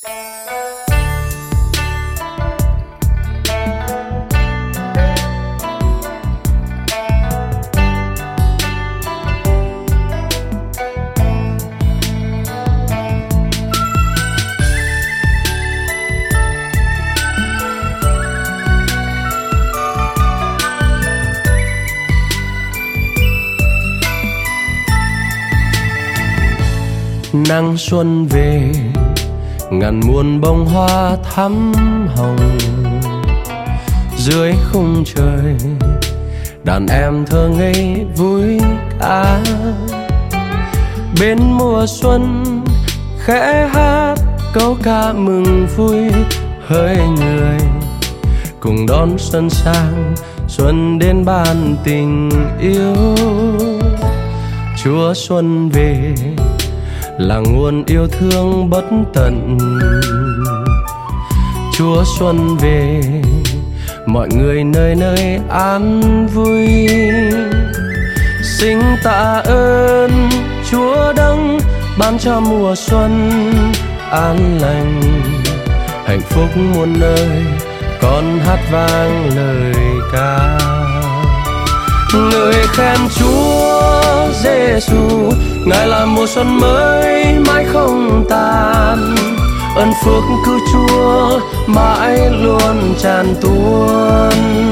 Nắng xuân về, ngàn muôn bông hoa thắm hồng. Dưới khung trời, đàn em thơ ngây vui ca. Bên mùa xuân, khẽ hát câu ca mừng vui. Hỡi người, cùng đón xuân sang, xuân đến ban tình yêu. Chúa xuân về, là nguồn yêu thương bất tận. Chúa xuân về, mọi người nơi nơi an vui. Xin tạ ơn Chúa Đấng ban cho mùa xuân an lành. Hạnh phúc muôn nơi, con hát vang lời ca. Ngợi khen Chúa Giêsu, Ngài là mùa xuân mới mãi không tàn. Ơn phước cứu Chúa mãi luôn tràn tuôn.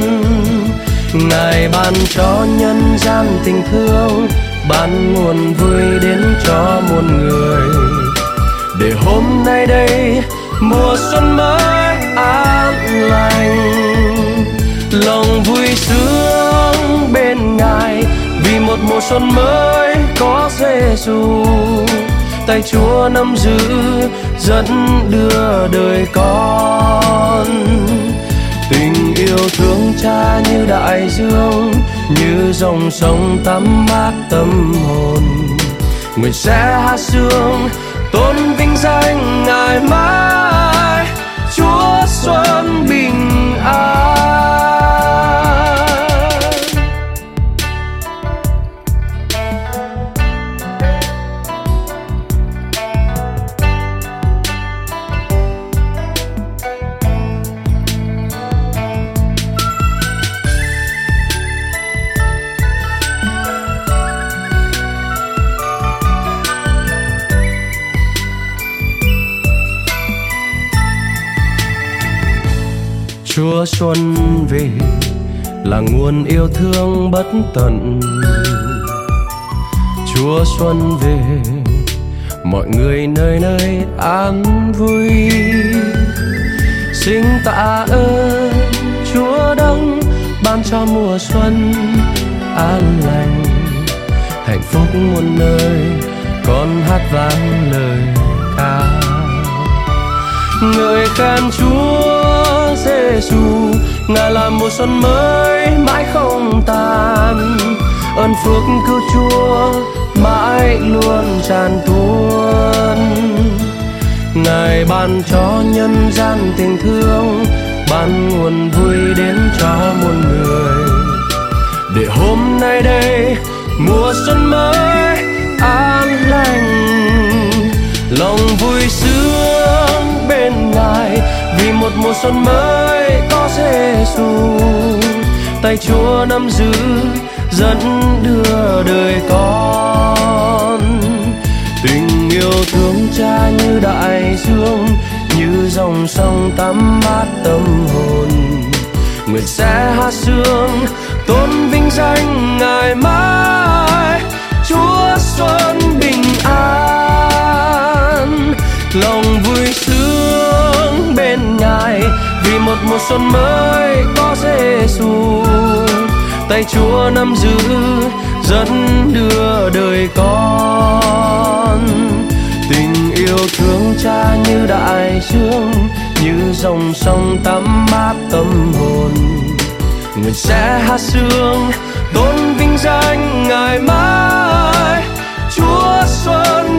Ngài ban cho nhân gian tình thương, ban nguồn vui đến cho muôn người. Để hôm nay đây mùa xuân mới an lành. Lòng vui sướng bên Ngài, vì một mùa xuân mới có Giêsu. Tay Chúa nắm giữ dẫn đưa đời con. Tình yêu thương Cha như đại dương, như dòng sông tắm mát tâm hồn. Người sẽ hát sướng tôn vinh danh Ngài mãi. Chúa xuân bình an. Chúa xuân về, là nguồn yêu thương bất tận. Chúa xuân về, mọi người nơi nơi an vui. Xin tạ ơn Chúa Đấng ban cho mùa xuân an lành. Hạnh phúc muôn nơi, con hát vang lời ca. Ngợi khen Chúa Giêsu, Ngài là mùa xuân mới mãi không tàn. Ơn phước cứu Chúa mãi luôn tràn tuôn. Ngài ban cho nhân gian tình thương, ban nguồn vui đến cho muôn người. Để hôm nay đây mùa xuân mới an lành. Lòng vui sướng bên Ngài, vì một mùa xuân mới có Giêsu. Tay Chúa nắm giữ dẫn đưa đời con. Tình yêu thương Cha như đại dương, như dòng sông tắm mát tâm hồn. Người sẽ hát sướng tôn vinh danh Ngài mãi. Chúa xuân bình an. Lòng vui sướng bên Ngài, vì một mùa xuân mới có Giêsu. Tay Chúa nắm giữ dẫn đưa đời con. Tình yêu thương Cha như đại dương, như dòng sông tắm mát tâm hồn. Người sẽ hát sướng tôn vinh danh Ngài mãi. Chúa xuân